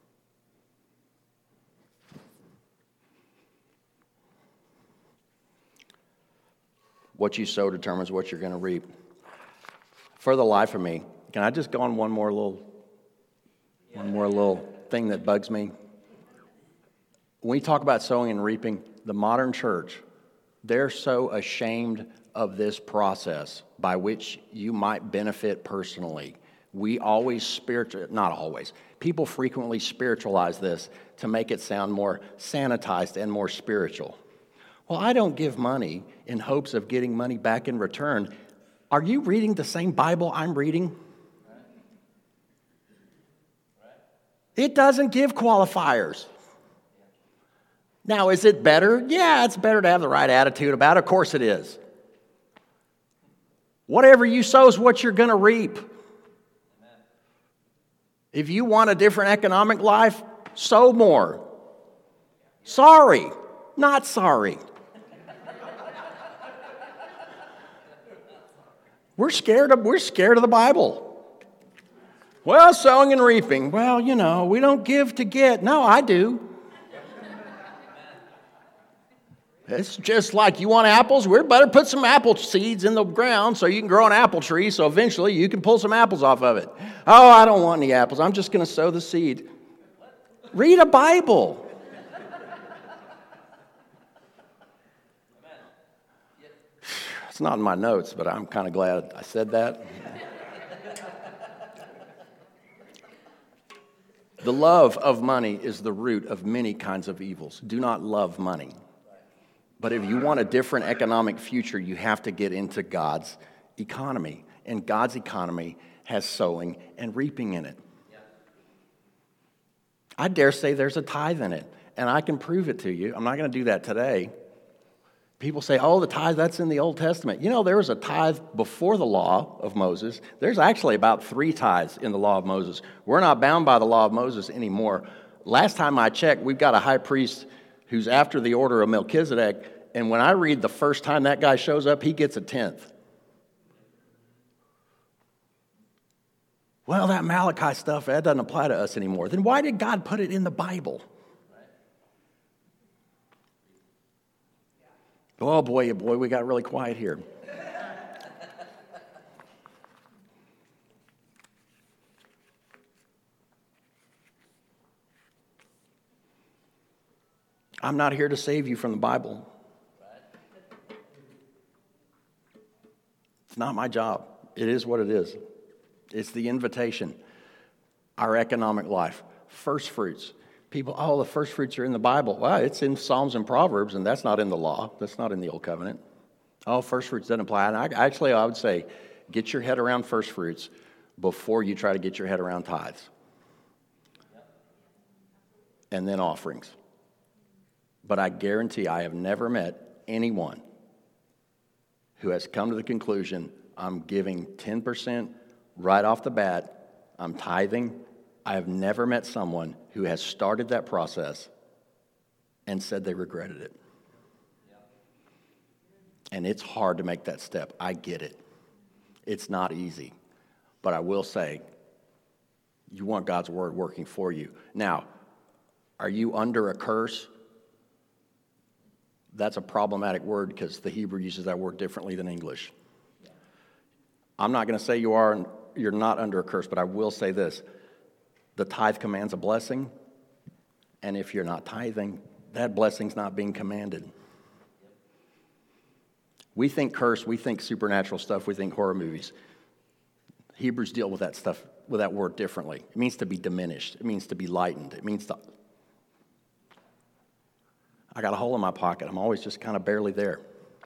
What you sow determines what you're going to reap. For the life of me, can I just go on one more little, one more little thing that bugs me? When we talk about sowing and reaping, the modern church, they're so ashamed of this process by which you might benefit personally. We always spiritual, not always, people frequently spiritualize this to make it sound more sanitized and more spiritual. Well, I don't give money in hopes of getting money back in return. Are you reading the same Bible I'm reading? It doesn't give qualifiers. Now, is it better? Yeah, it's better to have the right attitude about it. Of course it is. Whatever you sow is what you're going to reap. If you want a different economic life, sow more. Sorry, not sorry. We're scared of, we're scared of the Bible. Well, sowing and reaping. Well, you know, we don't give to get. No, I do. It's just like you want apples, we better put some apple seeds in the ground so you can grow an apple tree so eventually you can pull some apples off of it. Oh, I don't want any apples. I'm just going to sow the seed. Read a Bible. It's not in my notes, but I'm kind of glad I said that. The love of money is the root of many kinds of evils. Do not love money. But if you want a different economic future, you have to get into God's economy. And God's economy has sowing and reaping in it. I dare say there's a tithe in it. And I can prove it to you. I'm not going to do that today. People say, oh, the tithe, that's in the Old Testament. You know, there was a tithe before the law of Moses. There's actually about three tithes in the law of Moses. We're not bound by the law of Moses anymore. Last time I checked, we've got a high priest who's after the order of Melchizedek, and when I read the first time that guy shows up, he gets a tenth. Well, that Malachi stuff, that doesn't apply to us anymore. Then why did God put it in the Bible? Oh, boy, boy, we got really quiet here. I'm not here to save you from the Bible. It's not my job. It is what it is. It's the invitation. Our economic life. First fruits. People, oh, the first fruits are in the Bible. Well, it's in Psalms and Proverbs, and that's not in the law. That's not in the Old Covenant. Oh, first fruits doesn't apply. And I, actually, I would say, get your head around first fruits before you try to get your head around tithes. And then offerings. But I guarantee I have never met anyone who has come to the conclusion, I'm giving ten percent right off the bat, I'm tithing. I have never met someone who has started that process and said they regretted it. And it's hard to make that step. I get it. It's not easy. But I will say, you want God's word working for you. Now, are you under a curse? That's a problematic word because the Hebrew uses that word differently than English. I'm not going to say you are, you're not under a curse, but I will say this. The tithe commands a blessing, and if you're not tithing, that blessing's not being commanded. We think curse, we think supernatural stuff, we think horror movies. Hebrews deal with that stuff, with that word differently. It means to be diminished. It means to be lightened. It means to... I got a hole in my pocket. I'm always just kind of barely there.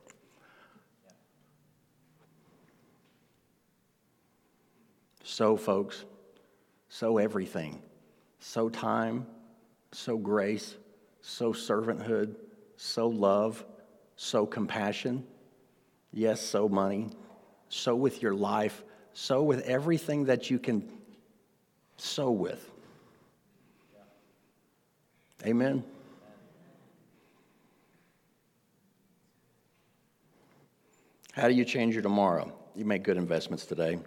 So, folks, so everything. So time, so grace, so servanthood, so love, so compassion. Yes, so money, so with your life, so with everything that you can sow with. Amen. How do you change your tomorrow? You make good investments today.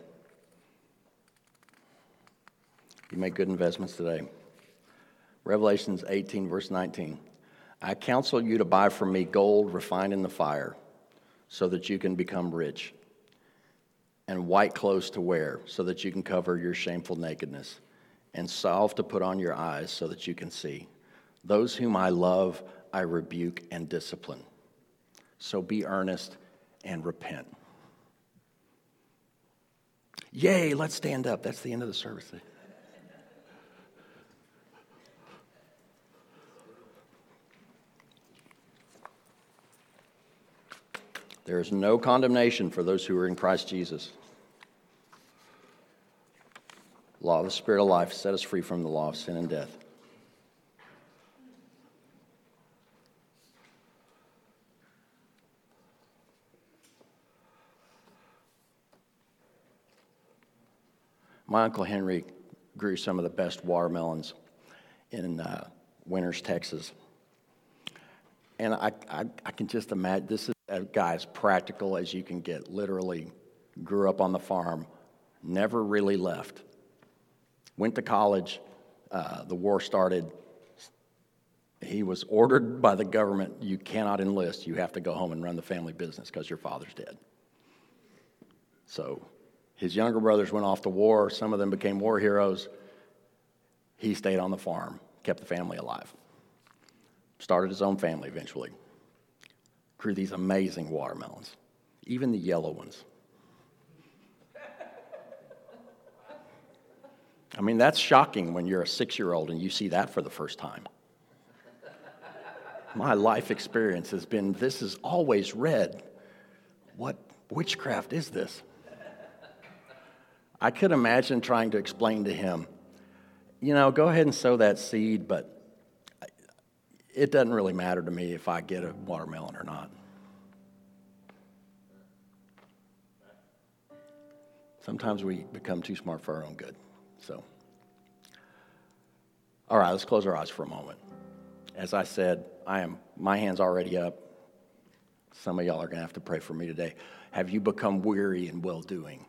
You make good investments today. Revelations eighteen, verse nineteen. I counsel you to buy from me gold refined in the fire, so that you can become rich, and white clothes to wear, so that you can cover your shameful nakedness, and salve to put on your eyes, so that you can see. Those whom I love, I rebuke and discipline. So be earnest and repent. Yay, let's stand up. That's the end of the service. There is no condemnation for those who are in Christ Jesus. Law of the Spirit of life set us free from the law of sin and death. My Uncle Henry grew some of the best watermelons in uh, Winters, Texas. And I, I, I can just imagine, this is a guy as practical as you can get. Literally grew up on the farm, never really left. Went to college, uh, the war started. He was ordered by the government, you cannot enlist, you have to go home and run the family business because your father's dead. So his younger brothers went off to war, some of them became war heroes. He stayed on the farm, kept the family alive. Started his own family eventually. Grew these amazing watermelons, even the yellow ones. I mean, that's shocking when you're a six-year-old and you see that for the first time. My life experience has been, this is always red. What witchcraft is this? I could imagine trying to explain to him, you know, go ahead and sow that seed, but it doesn't really matter to me if I get a watermelon or not. Sometimes we become too smart for our own good. So, all right, let's close our eyes for a moment. As I said, I am, my hand's already up. Some of y'all are going to have to pray for me today. Have you become weary in well-doing?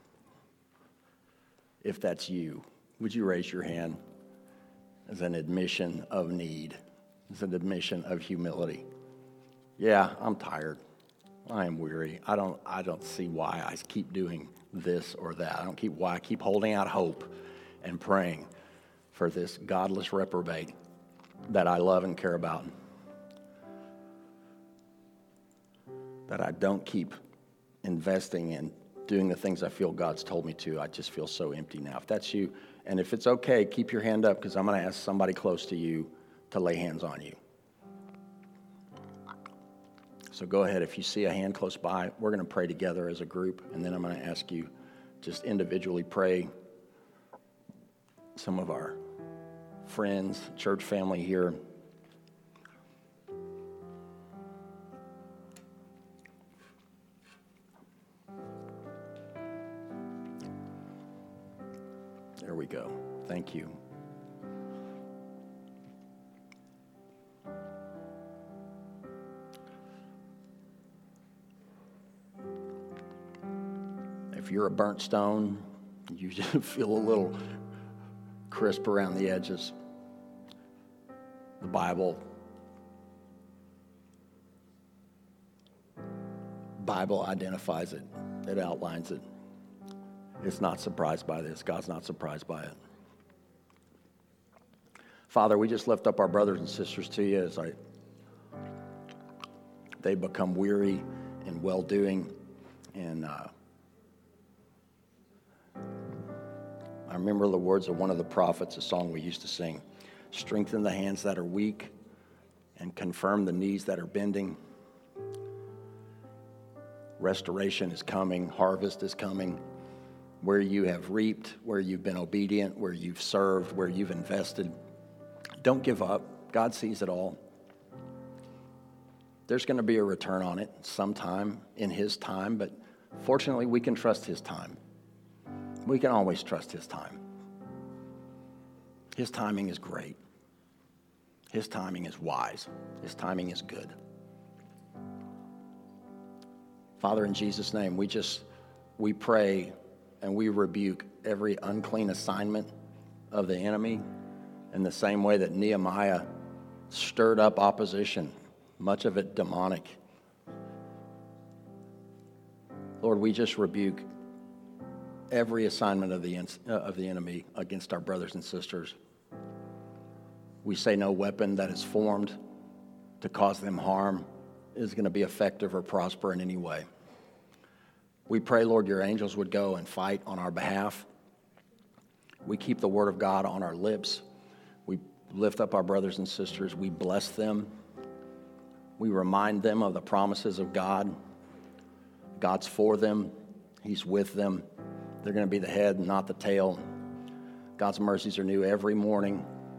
If that's you, would you raise your hand as an admission of need, as an admission of humility? Yeah, I'm tired. I am weary. I don't I don't see why I keep doing this or that. I don't keep why I keep holding out hope and praying for this godless reprobate that I love and care about. That I don't keep investing in doing the things I feel God's told me to. I just feel so empty now. If that's you, and if it's okay, keep your hand up because I'm going to ask somebody close to you to lay hands on you. So go ahead. If you see a hand close by, we're going to pray together as a group, and then I'm going to ask you just individually pray. Some of our friends, church family here. There we go. Thank you. If you're a burnt stone, you just feel a little crisp around the edges. The Bible, Bible identifies it. It outlines it. is not surprised by this. God's not surprised by it. Father, we just lift up our brothers and sisters to you as I, they become weary in well-doing. And uh, I remember the words of one of the prophets, a song we used to sing. Strengthen the hands that are weak and confirm the knees that are bending. Restoration is coming. Harvest is coming. Where you have reaped, where you've been obedient, where you've served, where you've invested. Don't give up. God sees it all. There's going to be a return on it sometime in His time, but fortunately, we can trust His time. We can always trust His time. His timing is great. His timing is wise. His timing is good. Father, in Jesus' name, we just, we pray and we rebuke every unclean assignment of the enemy in the same way that Nehemiah stirred up opposition, much of it demonic. Lord, we just rebuke every assignment of the, of the enemy against our brothers and sisters. We say no weapon that is formed to cause them harm is going to be effective or prosper in any way. We pray, Lord, your angels would go and fight on our behalf. We keep the word of God on our lips. We lift up our brothers and sisters. We bless them. We remind them of the promises of God. God's for them. He's with them. They're going to be the head and not the tail. God's mercies are new every morning.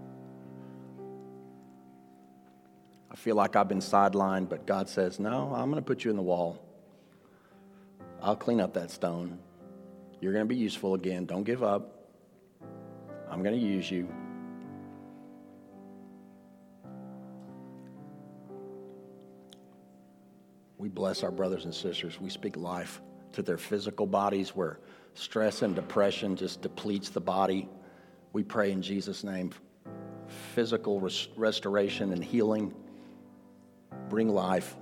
I feel like I've been sidelined, but God says, no, I'm going to put you in the wall. I'll clean up that stone. You're going to be useful again. Don't give up. I'm going to use you. We bless our brothers and sisters. We speak life to their physical bodies where stress and depression just depletes the body. We pray in Jesus' name, physical res- restoration and healing. Bring life.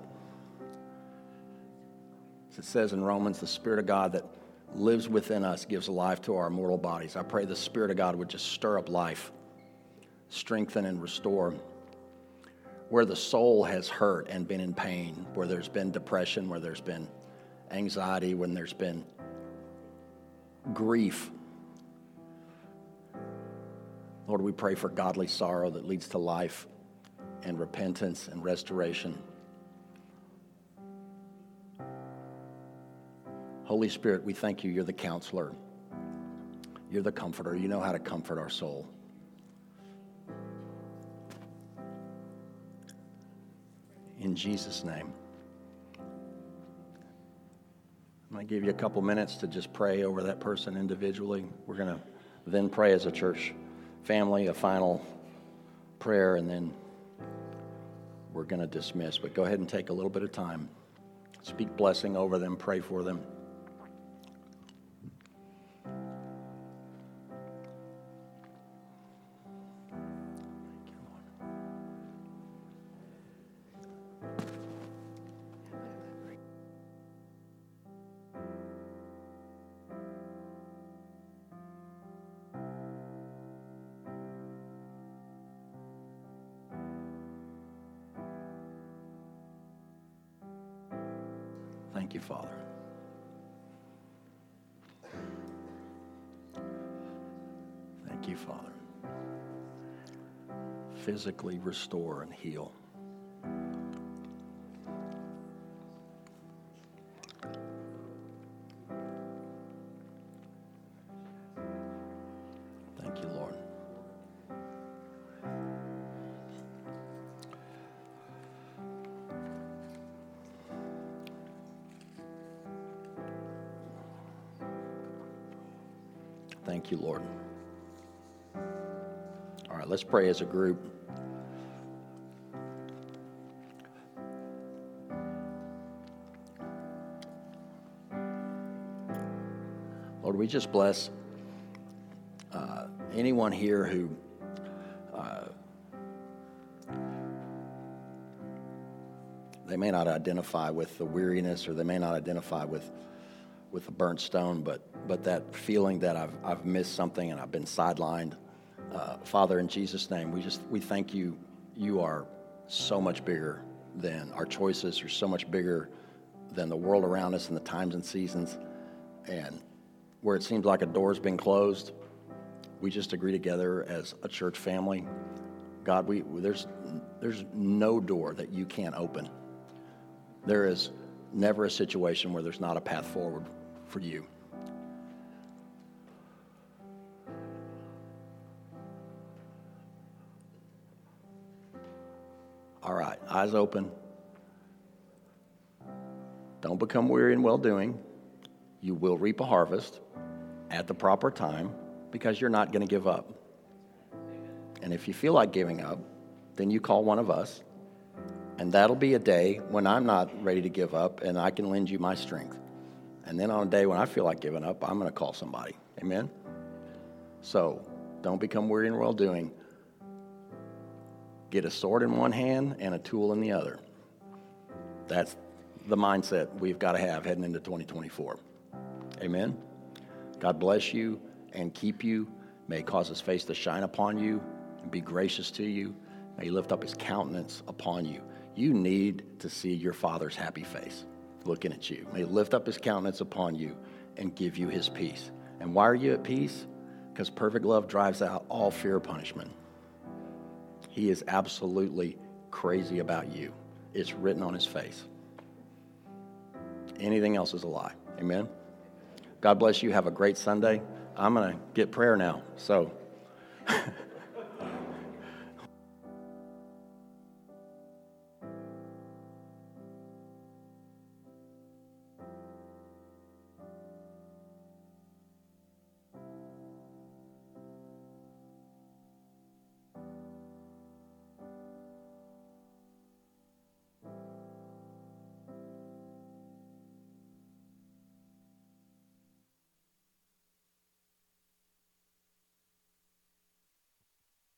As it says in Romans, the Spirit of God that lives within us gives life to our mortal bodies. I pray the Spirit of God would just stir up life, strengthen and restore. Where the soul has hurt and been in pain, where there's been depression, where there's been anxiety, when there's been grief. Lord, we pray for godly sorrow that leads to life and repentance and restoration. Holy Spirit, we thank you. You're the counselor. You're the comforter. You know how to comfort our soul. In Jesus' name. I'm going to give you a couple minutes to just pray over that person individually. We're going to then pray as a church family, a final prayer, and then we're going to dismiss. But go ahead and take a little bit of time. Speak blessing over them. Pray for them. Thank you, Father. Thank you, Father. Physically restore and heal. Thank you, Lord. Thank you, Lord. All right, let's pray as a group. Lord, we just bless uh, anyone here who uh, they may not identify with the weariness, or they may not identify with with a burnt stone, but but that feeling that I've I've missed something and I've been sidelined. Uh, Father, in Jesus' name, we just we thank you. You are so much bigger than our choices. You're so much bigger than the world around us and the times and seasons. And where it seems like a door's been closed, we just agree together as a church family. God, we there's there's no door that you can't open. There is never a situation where there's not a path forward for you. All right, eyes open. Don't become weary in well-doing. You will reap a harvest at the proper time because you're not going to give up. And if you feel like giving up, then you call one of us, and that'll be a day when I'm not ready to give up and I can lend you my strength. And then on a day when I feel like giving up, I'm going to call somebody. Amen? So don't become weary in well-doing. Get a sword in one hand and a tool in the other. That's the mindset we've got to have heading into twenty twenty-four. Amen? God bless you and keep you. May he cause his face to shine upon you and be gracious to you. May he lift up his countenance upon you. You need to see your Father's happy face looking at you. May he lift up his countenance upon you and give you his peace. And why are you at peace? Because perfect love drives out all fear of punishment. He is absolutely crazy about you. It's written on his face. Anything else is a lie. Amen? God bless you. Have a great Sunday. I'm going to get prayer now. So...